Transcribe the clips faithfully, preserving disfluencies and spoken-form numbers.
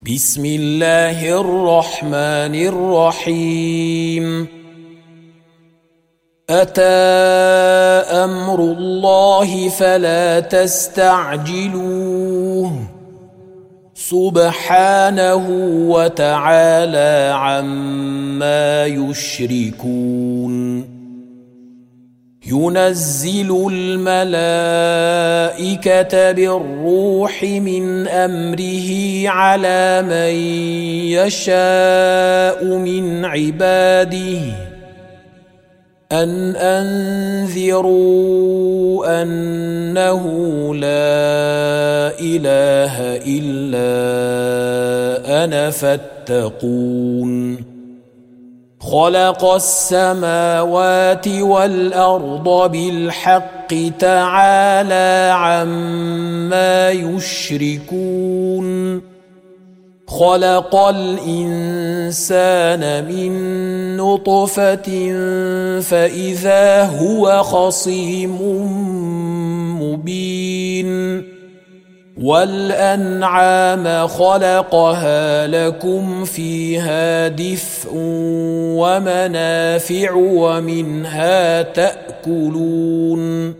بسم الله الرحمن الرحيم. أتى أمر الله فلا تستعجلوه سبحانه وتعالى عما يشركون. ينزل الملائكة بالروح من أمره على من يشاء من عباده أن أنذروا أنه لا إله إلا أنا فاتقون. خلق السماوات والأرض بالحق تعالى عما يشركون. خلق الإنسان من نطفة فإذا هو خصيم مبين. والأنعام خلقها لكم فيها دفء ومنافع ومنها تأكلون.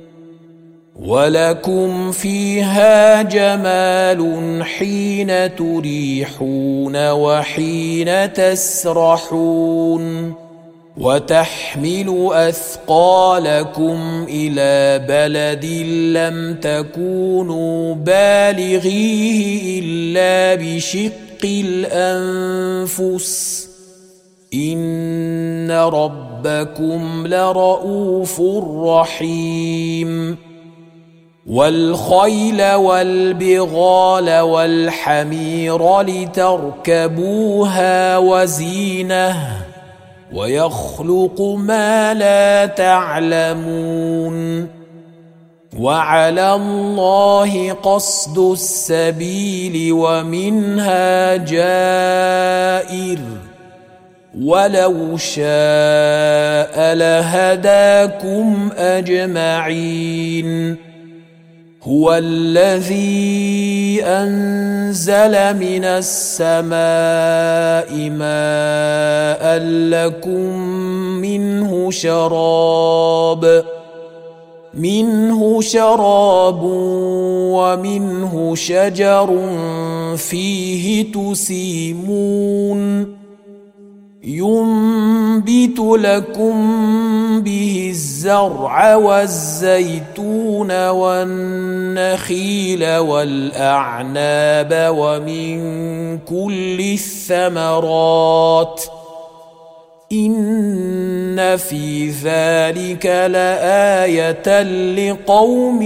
ولكم فيها جمال حين تريحون وحين تسرحون. وتحمل أثقالكم إلى بلد لم تكونوا بالغيه إلا بشق الأنفس إن ربكم لرؤوف رحيم. والخيل والبغال والحمير لتركبوها وزينة ويخلق ما لا تعلمون. وعلى الله قصد السبيل ومنها جائر ولو شاء لهداكم أجمعين. هو الذي أنزل من السماء ماء لكم منه شراب منه شراب ومنه شجر فيه تسيمون. ينبت لكم به الزرع والزيتون والنخيل والأعناب ومن كل الثمرات إن في ذلك لآية لقوم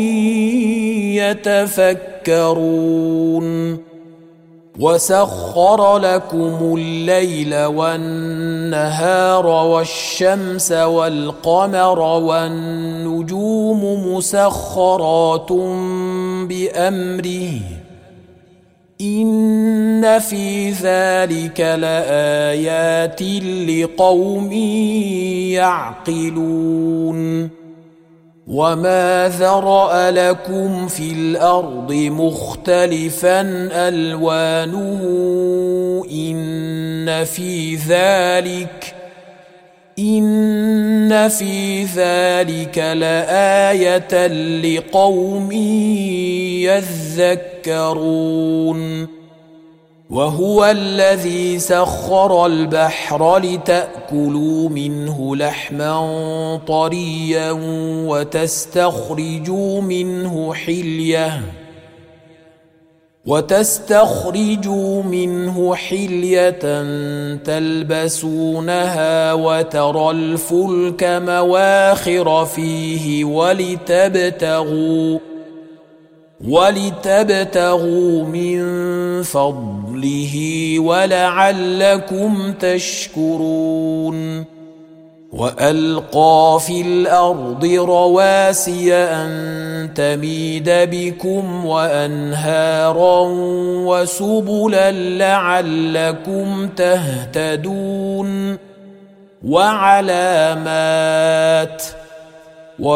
يتفكرون. وسخر لكم الليل والنهار والشمس والقمر والنجوم مسخرات بأمره إن في ذلك لآيات لقوم يعقلون. وما ذرأ لكم في الأرض مختلفا ألوانه إن في ذلك إن في ذلك لآية لقوم يذكرون. وهو الذي سخر البحر لتأكلوا منه لحما طريا وتستخرجوا منه حلية وتستخرجوا منه حلية تلبسونها وترى الفلك مواخر فيه ولتبتغوا ولتبتغوا من فضله ولعلكم تشكرون. وألقى في الأرض رواسي أن تميد بكم وأنهارا وسبلا لعلكم تهتدون. وعلامات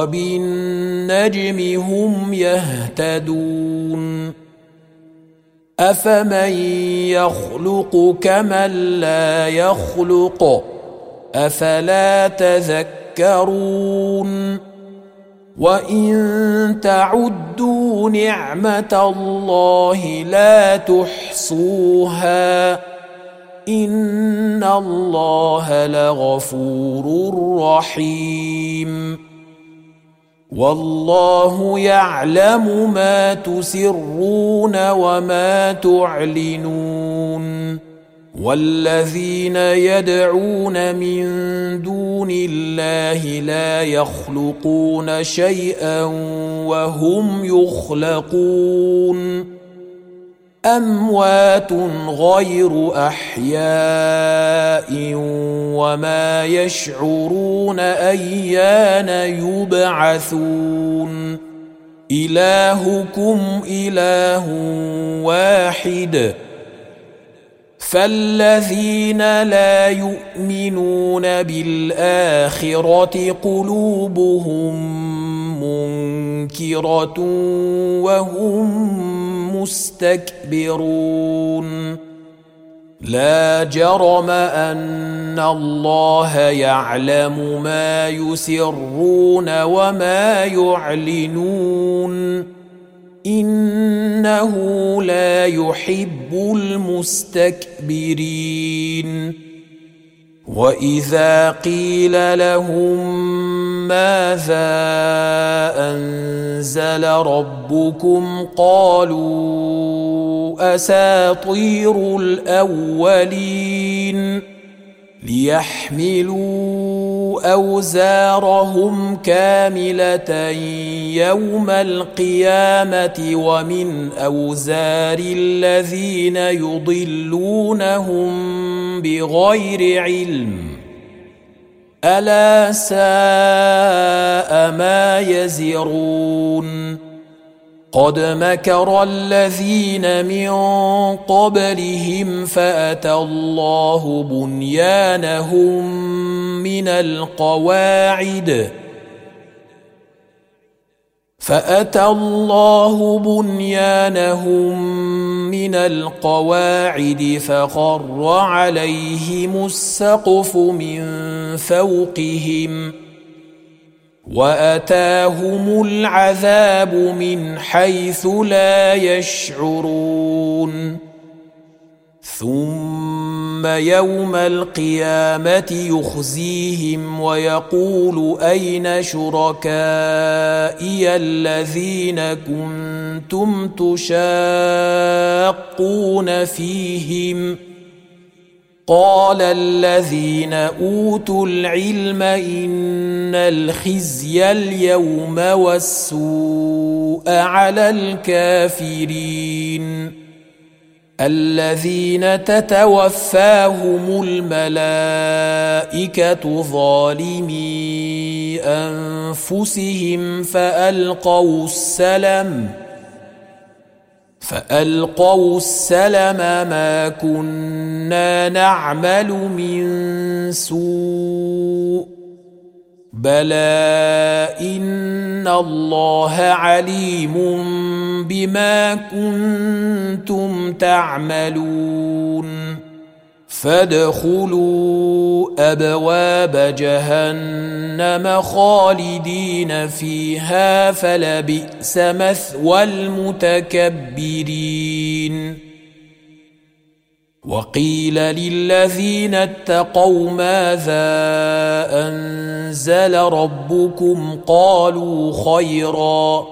وبالنجم هم يهتدون. أفمن يخلق كمن لا يخلق أفلا تذكرون وإن تعدوا نعمة الله لا تحصوها إن الله لغفور رحيم والله يعلم ما تسرون وما تعلنون والذين يدعون من دون الله لا يخلقون شيئا وهم يخلقون أموات غير أحياء وما يشعرون أيان يبعثون إلهكم إله واحد فالذين لا يؤمنون بالآخرة قلوبهم منكرة وهم مستكبرون لا جرم أن الله يعلم ما يسرون وما يعلنون إنه لا يحب المستكبرين وإذا قيل لهم ماذا أنزل ربكم قالوا أساطير الأولين ليحملوا أوزارهم كاملة يوم القيامة ومن أوزار الذين يضلونهم بغير علم ألا ساء ما يزرون قد مكر الذين من قبلهم فأتى الله بنيانهم من القواعد فأتى الله بنيانهم من القواعد فخر عليهم السقف من فوقهم وأتاهم العذاب من حيث لا يشعرون ثم يوم القيامة يخزيهم ويقول أين شركائي الذين كنتم تشاقون فيهم قال الذين أوتوا العلم إن الخزي اليوم والسوء على الكافرين الذين تتوفاهم الملائكة ظالمي أنفسهم فألقوا السلم فألقوا السلم ما كنا نعمل من سوء بلى إن الله عليم بما كنتم تعملون فادخلوا أبواب جهنم خالدين فيها فلبئس مثوى المتكبرين وقيل للذين اتقوا ماذا أنزل ربكم قالوا خيرا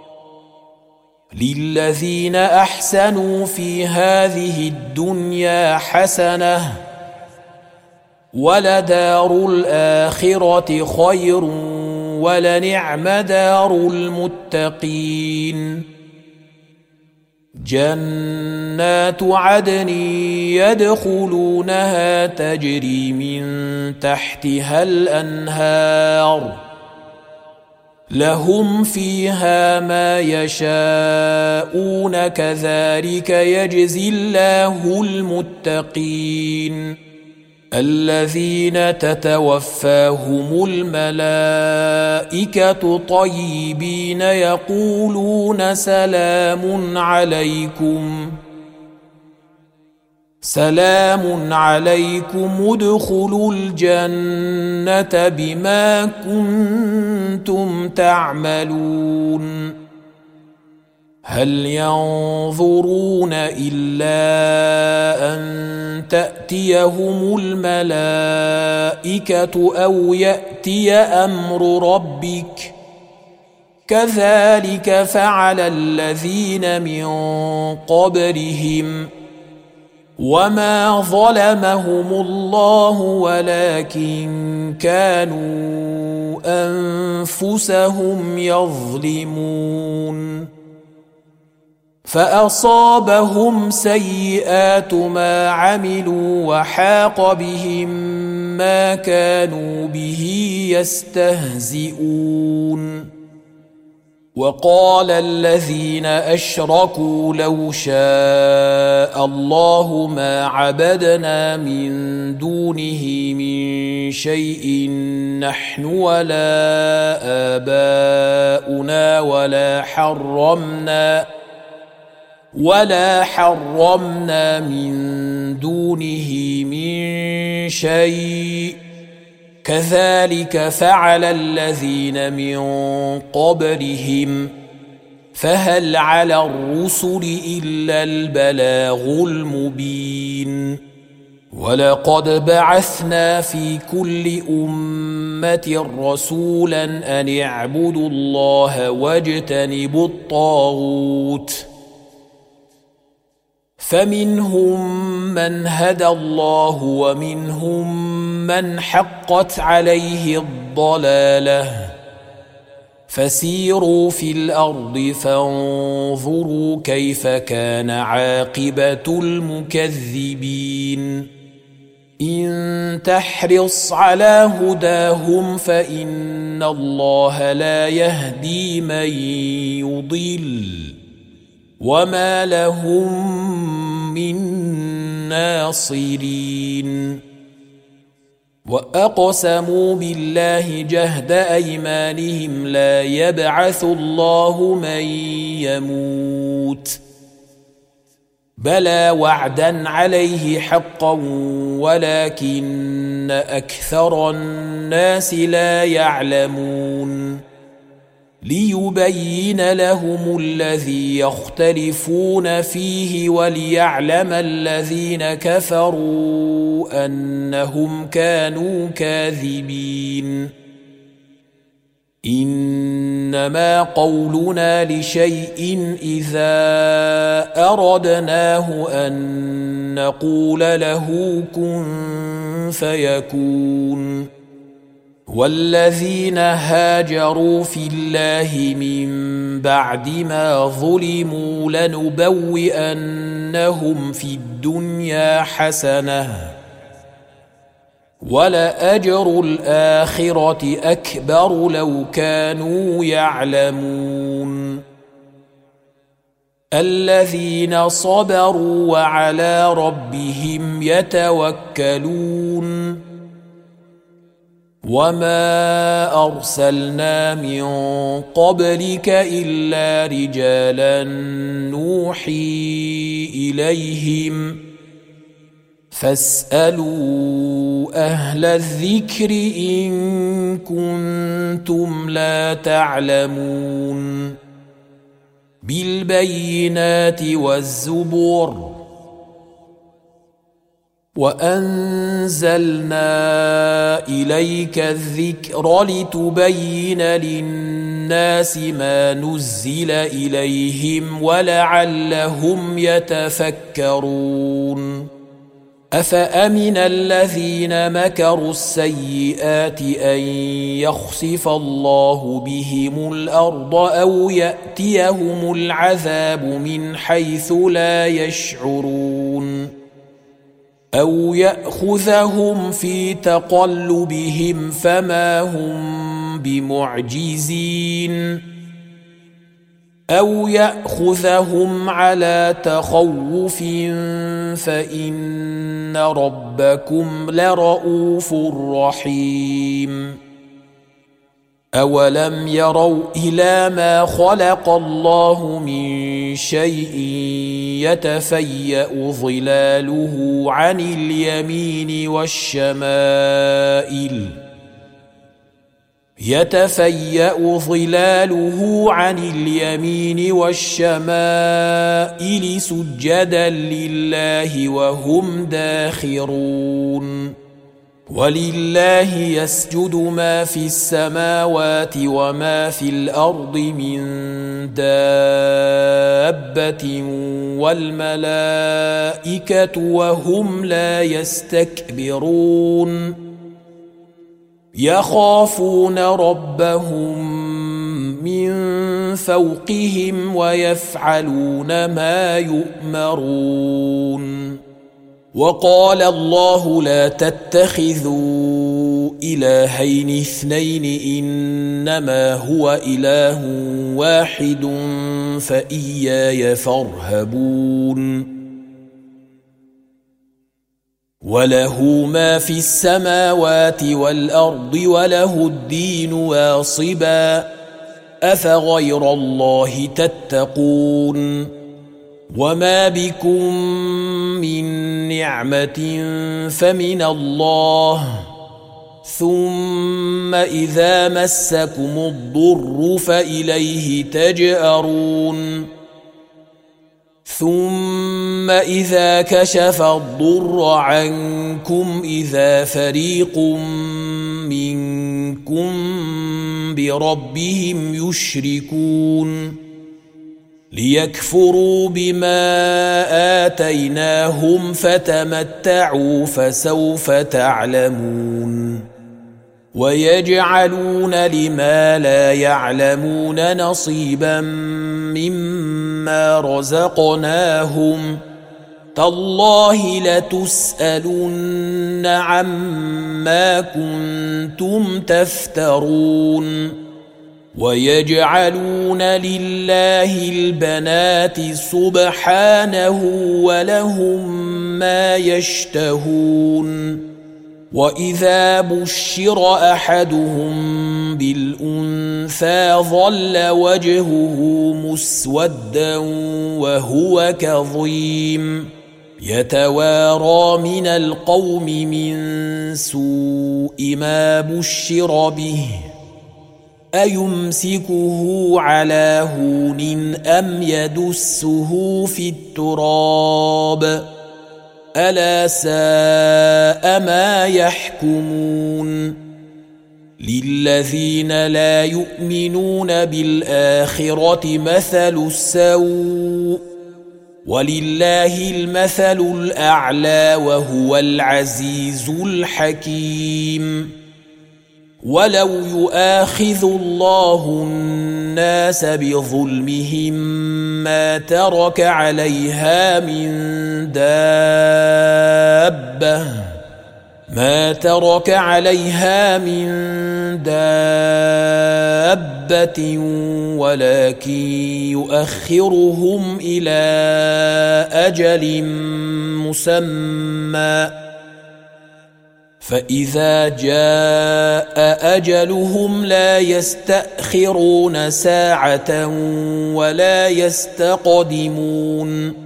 للذين أحسنوا في هذه الدنيا حسنة ولدار الآخرة خير ولنعم دار المتقين جنات عدن يدخلونها تجري من تحتها الأنهار لهم فيها ما يشاءون كذلك يجزي الله المتقين الذين تتوفاهم الملائكة طيبين يقولون سلام عليكم سلام عليكم ادخلوا الجنة بما كنتم تعملون هل ينظرون إلا أن تأتيهم الملائكة أو يأتي أمر ربك كذلك فعل الذين من قبلهم وما ظلمهم الله ولكن كانوا أنفسهم يظلمون فأصابهم سيئات ما عملوا وحاق بهم ما كانوا به يستهزئون وقال الذين أشركوا لو شاء الله ما عبدنا من دونه من شيء نحن ولا آباؤنا ولا حرمنا ولا حرمنا من دونه من شيء كذلك فعل الذين من قبلهم فهل على الرسل إلا البلاغ المبين ولقد بعثنا في كل أمة رسولا أن اعبدوا الله واجتنبوا الطاغوت فمنهم من هدى الله ومنهم من حقت عليه الضلالة فسيروا في الأرض فانظروا كيف كان عاقبة المكذبين إن تحرص على هداهم فإن الله لا يهدي من يضل وما لهم من ناصرين وأقسموا بالله جهد أيمانهم لا يبعث الله من يموت بلى وعدا عليه حقا ولكن أكثر الناس لا يعلمون ليبين لهم الذي يختلفون فيه وليعلم الذين كفروا أنهم كانوا كاذبين إنما قولنا لشيء إذا أردناه أن نقول له كن فيكون والذين هاجروا في الله من بعد ما ظلموا لنبوئنهم في الدنيا حسنة ولأجر الآخرة أكبر لو كانوا يعلمون الذين صبروا وعلى ربهم يتوكلون وما أرسلنا من قبلك إلا رجالا نوحي إليهم فاسألوا أهل الذكر إن كنتم لا تعلمون بالبينات والزبور وأنزلنا إليك الذكر لتبين للناس ما نزل إليهم ولعلهم يتفكرون أفأمن الذين مكروا السيئات أن يخسف الله بهم الأرض أو يأتيهم العذاب من حيث لا يشعرون أو يأخذهم في تقلبهم فما هم بمعجزين أو يأخذهم على تخوف فإن ربكم لرؤوف رحيم أولم يروا إلى ما خلق الله من شيء يتفيأ ظلاله عن اليمين والشمائل يتفيأ ظلاله عن اليمين والشمائل سجدا لله وهم داخرون ولله يسجد ما في السماوات وما في الأرض من دابة والملائكة وهم لا يستكبرون يخافون ربهم من فوقهم ويفعلون ما يؤمرون وقال الله لا تتخذوا إلهين اثنين إنما هو إله واحد فإياي فارهبون وله ما في السماوات والأرض وله الدين واصبا أفغير الله تتقون وما بكم من نعمة فمن الله ثم إذا مسكم الضر فإليه تجأرون ثم إذا كشف الضر عنكم إذا فريق منكم بربهم يشركون ليكفروا بما آتيناهم فتمتعوا فسوف تعلمون ويجعلون لما لا يعلمون نصيبا مما رزقناهم تالله لتسألن عما كنتم تفترون ويجعلون لله البنات سبحانه ولهم ما يشتهون وإذا بشر أحدهم بالأنثى ظل وجهه مسودا وهو كظيم يتوارى من القوم من سوء ما بشر به أيمسكه على هون أم يدسه في التراب ألا ساء ما يحكمون للذين لا يؤمنون بالآخرة مثل السوء ولله المثل الأعلى وهو العزيز الحكيم ولو يؤاخذ الله الناس بظلمهم ما ترك عليها من دابة ما ترك عليها من دابة ولكن يؤخرهم إلى أجل مسمى فإذا جاء أجلهم لا يستأخرون ساعة ولا يستقدمون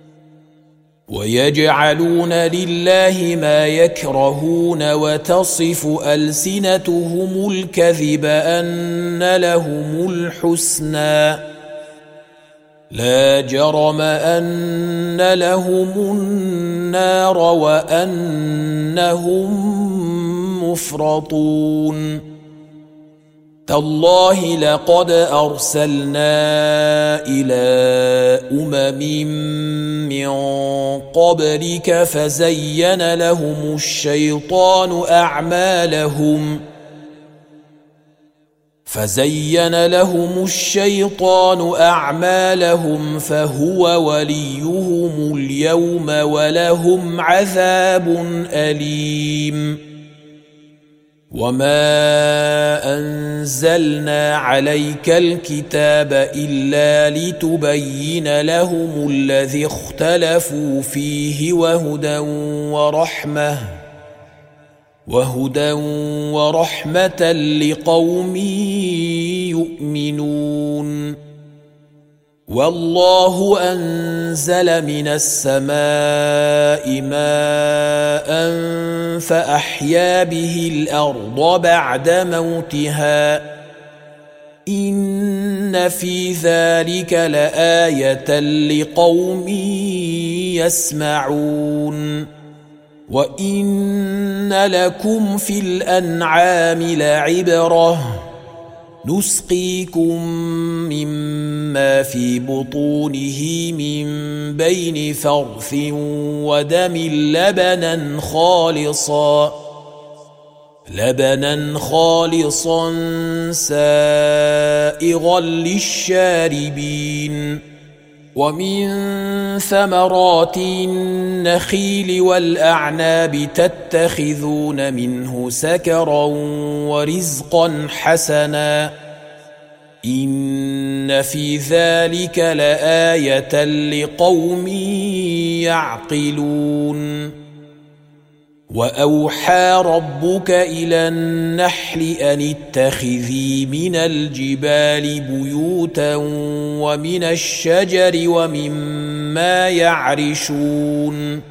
ويجعلون لله ما يكرهون وتصف ألسنتهم الكذب أن لهم الحسنى لا جرم أن لهم النار وأنهم مفرطون تالله لقد أرسلنا إلى أمم من قبلك فزين لهم الشيطان أعمالهم فزين لهم الشيطان أعمالهم فهو وليهم اليوم ولهم عذاب أليم وما أنزلنا عليك الكتاب إلا لتبين لهم الذي اختلفوا فيه وهدى ورحمة وهدى ورحمة لقوم يؤمنون. والله أنزل من السماء ماء فأحيا به الأرض بعد موتها إن في ذلك لآية لقوم يسمعون. وإن لكم في الأنعام لعبرة نسقيكم مما في بطونه من بين فرث ودم لبنا خالصا لبنا خالصا سائغا للشاربين. ومن ثمرات النخيل والأعناب تتخذون منه سكرا ورزقا حسنا إن في ذلك لآية لقوم يعقلون. وأوحى ربك إلى النحل أن اتخذي من الجبال بيوتا ومن الشجر ومما يعرشون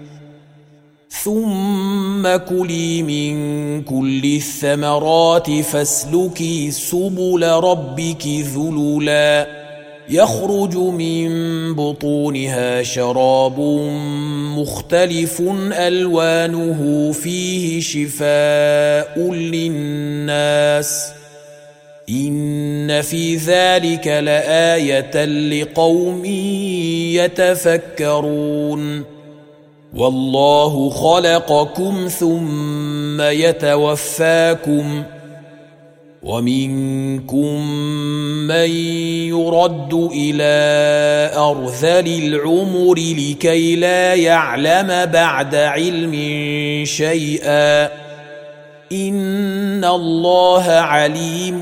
ثم كلي من كل الثمرات فاسلكي سبل ربك ذللا يخرج من بطونها شراب مختلف ألوانه فيه شفاء للناس إن في ذلك لآية لقوم يتفكرون. والله خلقكم ثم يتوفاكم ومنكم من يرد إلى أرذل العمر لكي لا يعلم بعد علم شيئا إن الله عليم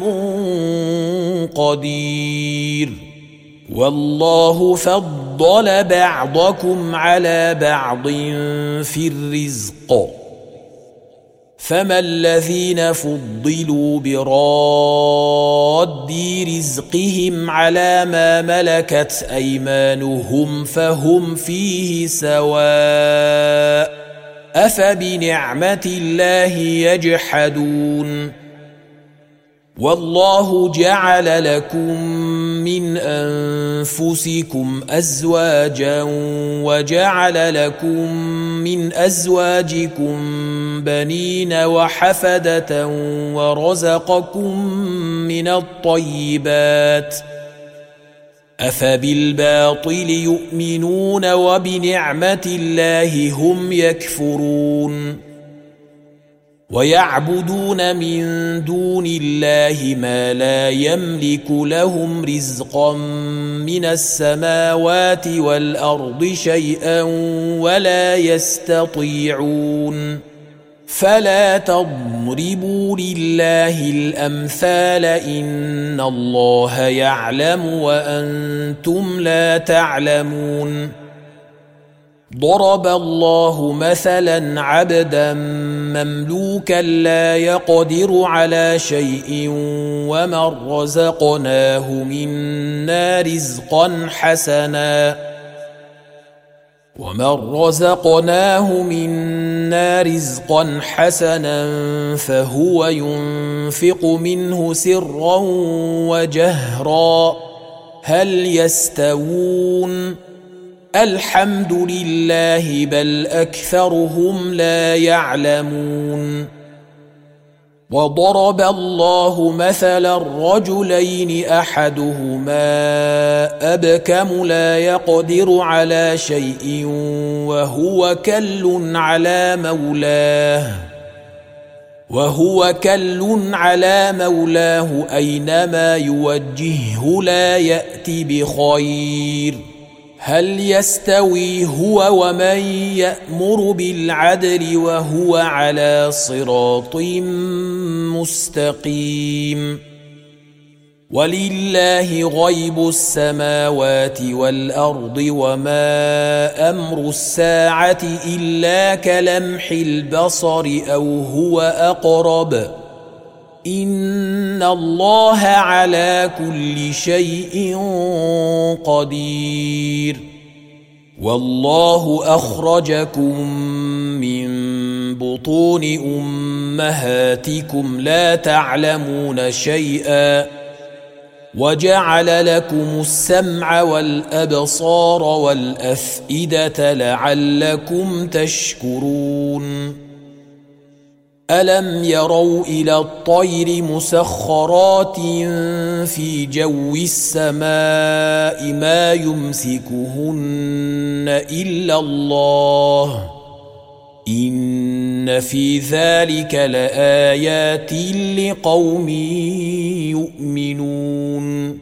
قدير. والله فضل بعضكم على بعض في الرزق فما الذين فضلوا براد رزقهم على ما ملكت أيمانهم فهم فيه سواء أفبنعمة الله يجحدون. والله جعل لكم من أنفسكم أزواجا وجعل لكم من أزواجكم بنين وحفدة ورزقكم من الطيبات أفبالباطل يؤمنون وبنعمة الله هم يكفرون. ويعبدون من دون الله ما لا يملك لهم رزقا من السماوات والأرض شيئا ولا يستطيعون. فلا تضربوا لله الأمثال إن الله يعلم وأنتم لا تعلمون. ضرب الله مثلا عبدا مملوكا لا يقدر على شيء ومن رزقناه منا رزقا حسنا ومن رزقناه منا رزقا حسنا فهو ينفق منه سرا وجهرا هل يستوون الحمد لله بل أكثرهم لا يعلمون. وضرب الله مثلا رجلين أحدهما أبكم لا يقدر على شيء وهو كل على مولاه وهو كل على مولاه أينما يوجهه لا يأتي بخير هل يستوي هو ومن يأمر بالعدل وهو على صراط مستقيم. ولله غيب السماوات والأرض وما أمر الساعة إلا كلمح البصر أو هو أقرب إن الله على كل شيء قدير والله أخرجكم من بطون أمهاتكم لا تعلمون شيئا وجعل لكم السمع والأبصار والأفئدة لعلكم تشكرون ألم يروا إلى الطير مسخرات في جو السماء ما يمسكهن إلا الله إن في ذلك لآيات لقوم يؤمنون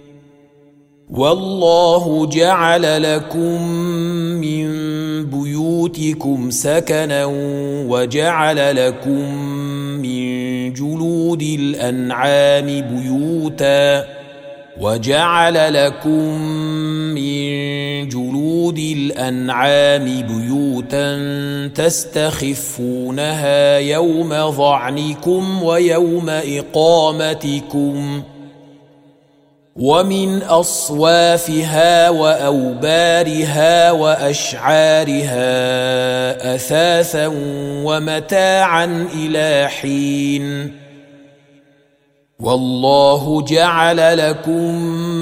والله جعل لكم من بيوتكم سكنا وجعل لكم من جلود الأنعام بيوتا وجعل لكم من جلود الأنعام بيوتا تستخفونها يوم ظعنكم ويوم إقامتكم ومن أصوافها وأوبارها وأشعارها أثاثا ومتاعا إلى حين والله جعل لكم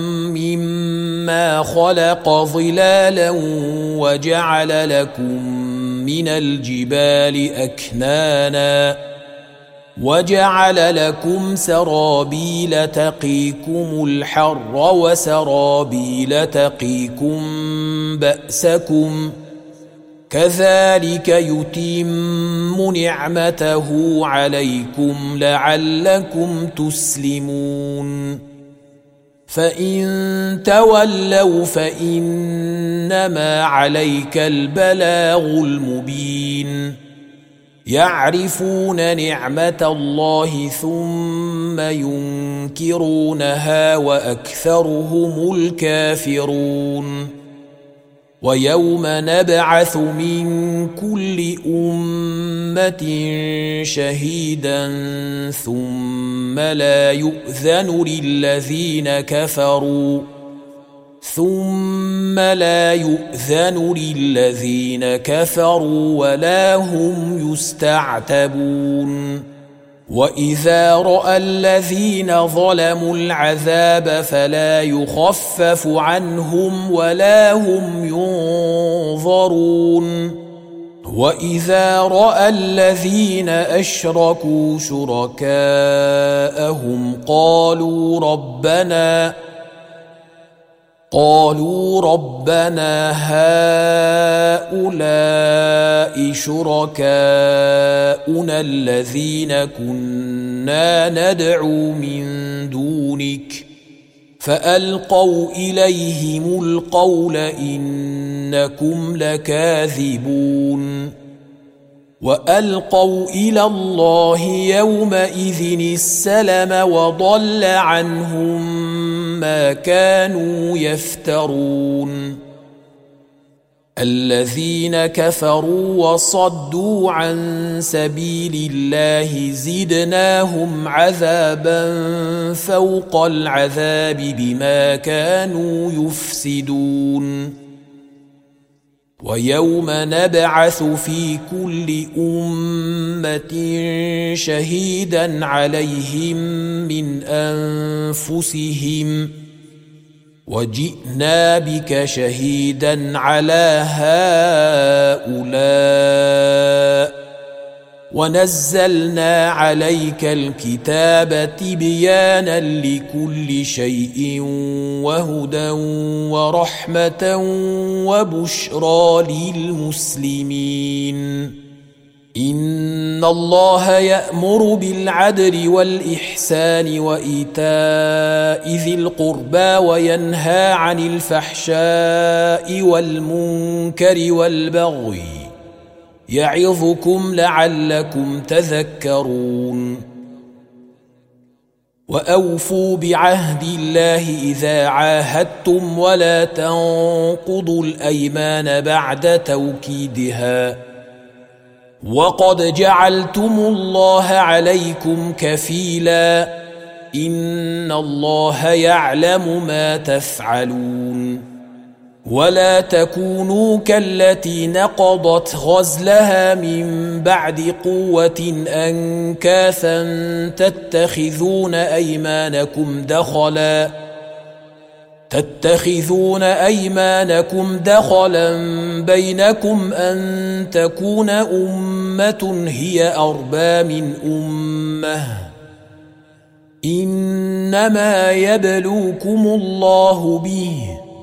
مما خلق ظلالا وجعل لكم من الجبال أكنانا وجعل لكم سرابيل تقيكم الحر وسرابيل تقيكم بأسكم كذلك يتم نعمته عليكم لعلكم تسلمون فإن تولوا فإنما عليك البلاغ المبين يعرفون نعمة الله ثم ينكرونها وأكثرهم الكافرون ويوم نبعث من كل أمة شهيدا ثم لا يؤذن للذين كفروا ثم لا يؤذن للذين كفروا ولا هم يستعتبون وإذا رأى الذين ظلموا العذاب فلا يخفف عنهم ولا هم ينظرون وإذا رأى الذين أشركوا شركاءهم قالوا ربنا قالوا ربنا هؤلاء شركاؤنا الذين كنا ندعو من دونك فألقوا إليهم القول إنكم لكاذبون وألقوا إلى الله يومئذ السلم وضل عنهم ما كانوا يفترون الذين كفروا وصدوا عن سبيل الله زدناهم عذابا فوق العذاب بما كانوا يفسدون ويوم نبعث في كل أمة شهيدا عليهم من أنفسهم وجئنا بك شهيدا على هؤلاء ونزلنا عليك الكتاب تبيانا لكل شيء وهدى ورحمة وبشرى للمسلمين إن الله يأمر بالعدل والإحسان وإيتاء ذي القربى وينهى عن الفحشاء والمنكر والبغي يعظكم لعلكم تذكرون وأوفوا بعهد الله إذا عاهدتم ولا تنقضوا الأيمان بعد توكيدها وقد جعلتم الله عليكم كفيلا إن الله يعلم ما تفعلون ولا تكونوا كالتي نقضت غزلها من بعد قوة أنكاثا تتخذون أيمانكم دخلا تتخذون أيمانكم دخلا بينكم أن تكون أمة هي أربى من أمة إنما يبلوكم الله به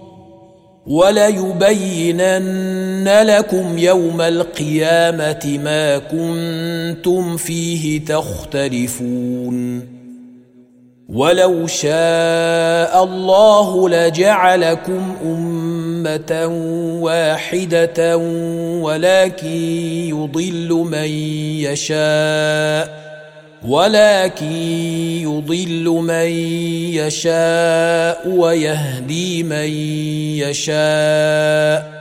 وليبينن لكم يوم القيامة ما كنتم فيه تختلفون ولو شاء الله لجعلكم أمة واحدة ولكن يضل من يشاء ولكن يضل من يشاء ويهدي من يشاء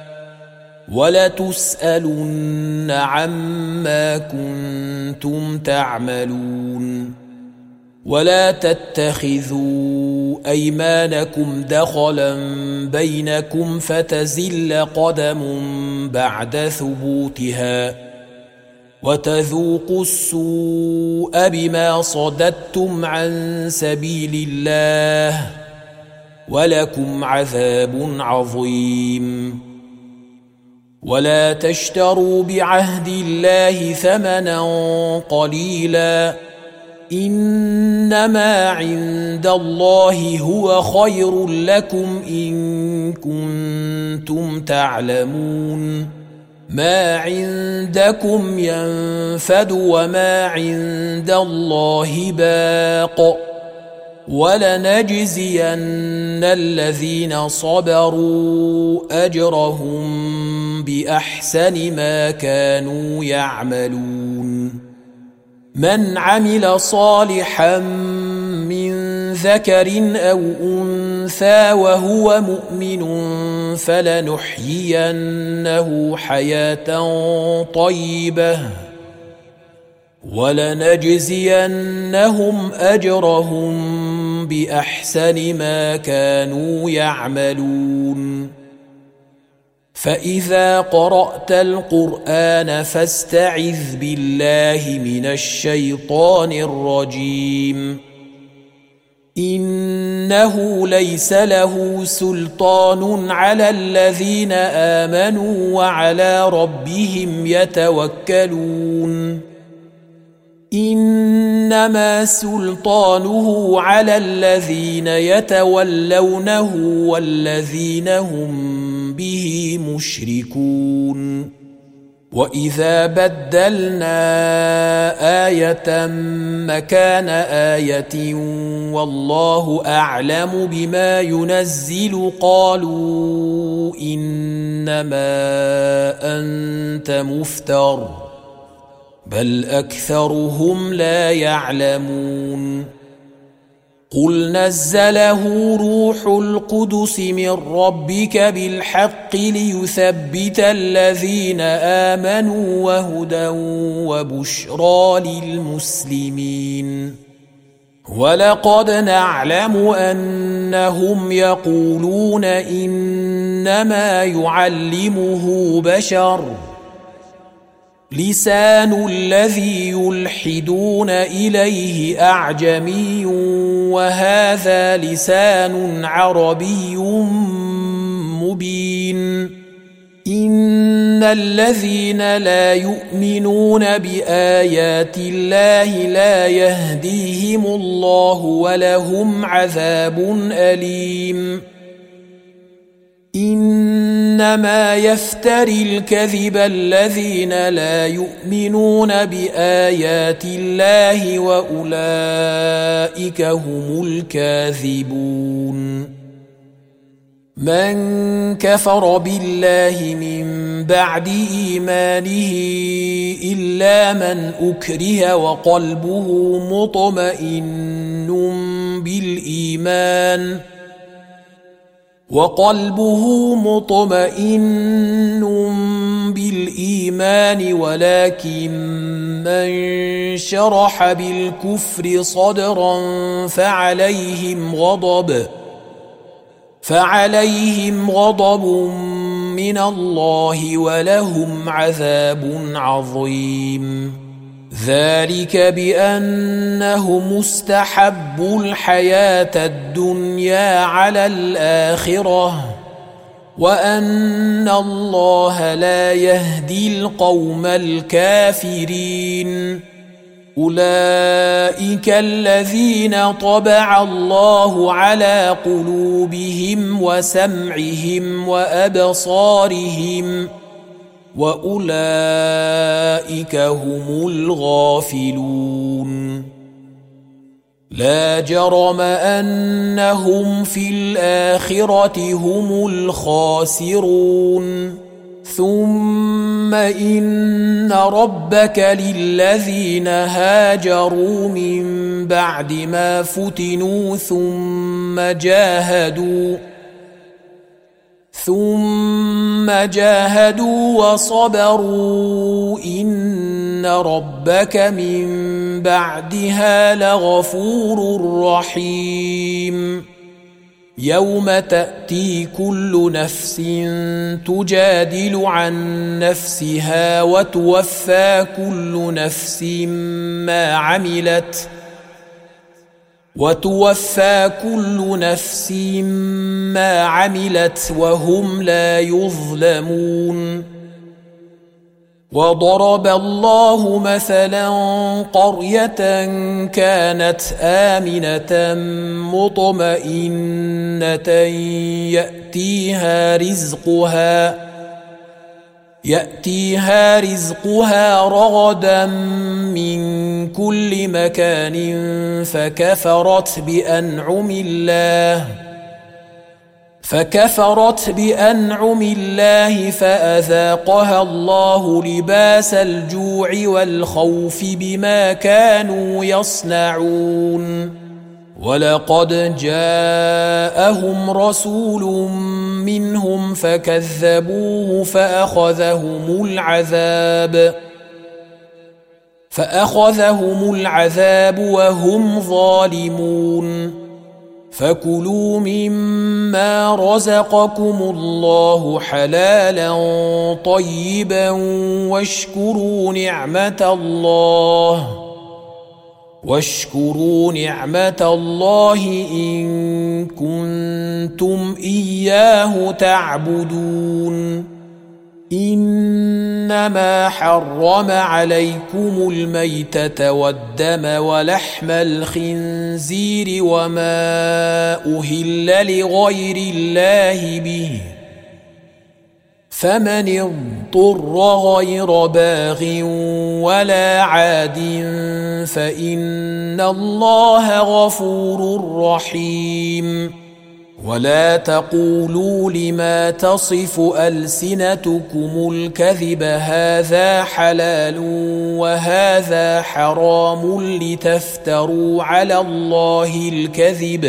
ولتسألن عما كنتم تعملون ولا تتخذوا أيمانكم دخلا بينكم فتزل قدم بعد ثبوتها وتذوقوا السوء بما صددتم عن سبيل الله ولكم عذاب عظيم ولا تشتروا بعهد الله ثمنا قليلا إنما عند الله هو خير لكم إن كنتم تعلمون ما عندكم ينفد وما عند الله باق ولنجزين الذين صبروا أجرهم بأحسن ما كانوا يعملون من عمل صالحا من ذكر أو أنثى وهو مؤمن فلنحيينه حياة طيبة ولنجزينهم أجرهم بأحسن ما كانوا يعملون فإذا قرأت القرآن فاستعذ بالله من الشيطان الرجيم إنه ليس له سلطان على الذين آمنوا وعلى ربهم يتوكلون إنما سلطانه على الذين يتولونه والذين هم به مشركون وإذا بدلنا آية مكان آية والله أعلم بما ينزل قالوا إنما أنت مفتر بل أكثرهم لا يعلمون قل نزله روح القدس من ربك بالحق ليثبت الذين آمنوا وهدى وبشرى للمسلمين ولقد نعلم أنهم يقولون إنما يعلمه بشر لسان الذي يلحدون إليه أعجمي وهذا لسان عربي مبين إن الذين لا يؤمنون بآيات الله لا يهديهم الله ولهم عذاب أليم إنما يفتري الكذب الذين لا يؤمنون بآيات الله وأولئك هم الكاذبون من كفر بالله من بعد إيمانه إلا من أكره وقلبه مطمئن بالإيمان وقلبه مطمئن بالإيمان ولكن من شرح بالكفر صدرا فعليهم غضب فعليهم غضب من الله ولهم عذاب عظيم ذلك بأنهم استحبوا الحياة الدنيا على الآخرة وأن الله لا يهدي القوم الكافرين أولئك الذين طبع الله على قلوبهم وسمعهم وأبصارهم وأولئك هم الغافلون لا جرم أنهم في الآخرة هم الخاسرون ثم إن ربك للذين هاجروا من بعد ما فتنوا ثم جاهدوا ثم جاهدوا وصبروا إن ربك من بعدها لغفور رحيم يوم تأتي كل نفس تجادل عن نفسها وتوفى كل نفس ما عملت وتوفى كل نفس ما عملت وهم لا يظلمون وضرب الله مثلا قرية كانت آمنة مطمئنة يأتيها رزقها يأتيها رزقها رغدا من كل مكان فكفرت بأنعم الله فكفرت بأنعم الله فأذاقها الله لباس الجوع والخوف بما كانوا يصنعون ولقد جاءهم رسول منهم فكذبوه فأخذهم العذاب فأخذهم العذاب وهم ظالمون فكلوا مما رزقكم الله حلالا طيبا واشكروا نعمة الله واشكروا نعمة الله إن كنتم إياه تعبدون إنما حرم عليكم الميتة والدم ولحم الخنزير وما أهل لغير الله به فمن اضطر غير باغ ولا عاد فإن الله غفور رحيم ولا تقولوا لما تصف ألسنتكم الكذب هذا حلال وهذا حرام لتفتروا على الله الكذب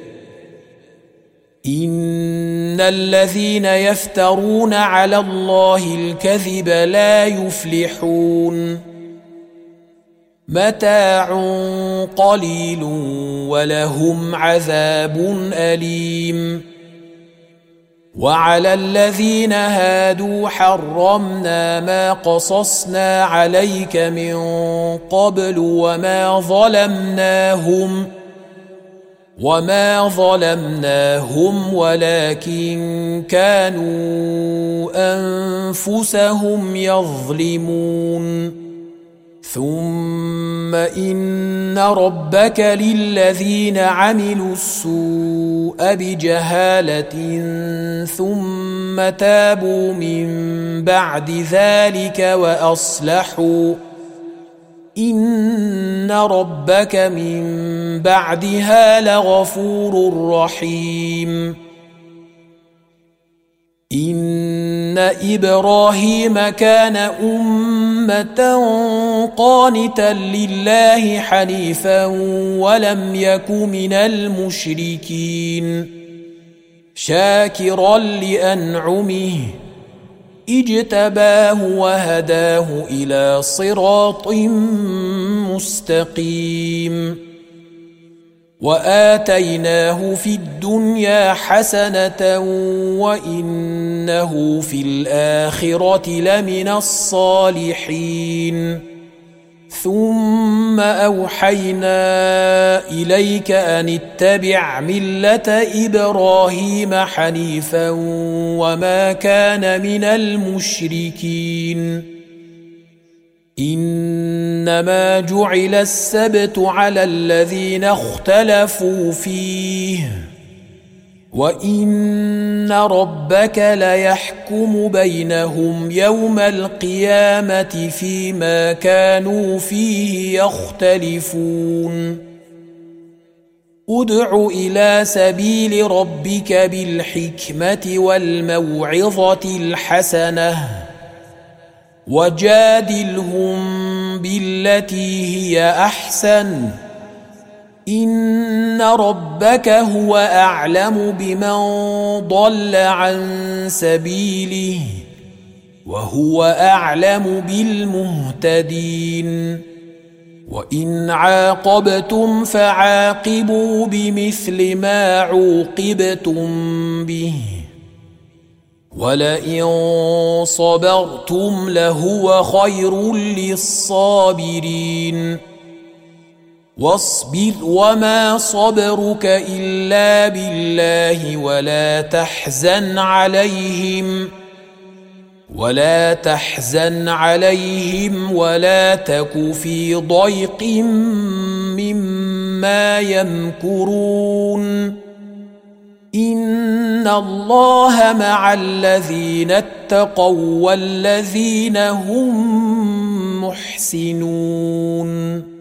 إن الذين يفترون على الله الكذب لا يفلحون متاع قليل ولهم عذاب أليم وعلى الذين هادوا حرمنا ما قصصنا عليك من قبل وما ظلمناهم وما ظلمناهم ولكن كانوا أنفسهم يظلمون ثم إن ربك للذين عملوا السوء بجهالة ثم تابوا من بعد ذلك وأصلحوا إن ربك من بعدها لغفور رحيم إن إبراهيم كان أمة قانتا لله حنيفا ولم يك من المشركين شاكرا لأنعمه اجتباه وهداه إلى صراط مستقيم وآتيناه في الدنيا حسنة وإنه في الآخرة لمن الصالحين ثم أوحينا إليك أن اتبع ملة إبراهيم حنيفا وما كان من المشركين إنما جعل السبت على الذين اختلفوا فيه وإن ربك ليحكم بينهم يوم القيامة فيما كانوا فيه يختلفون ادع إلى سبيل ربك بالحكمة والموعظة الحسنة وجادلهم بالتي هي أحسن إن ربك هو أعلم بمن ضل عن سبيله وهو أعلم بالمهتدين وإن عاقبتم فعاقبوا بمثل ما عوقبتم به ولئن صبرتم لهو خير للصابرين واصبر وما صبرك إلا بالله ولا تحزن عليهم ولا تحزن عليهم ولا تك في ضيق مما يمكرون إن الله مع الذين اتقوا والذين هم محسنون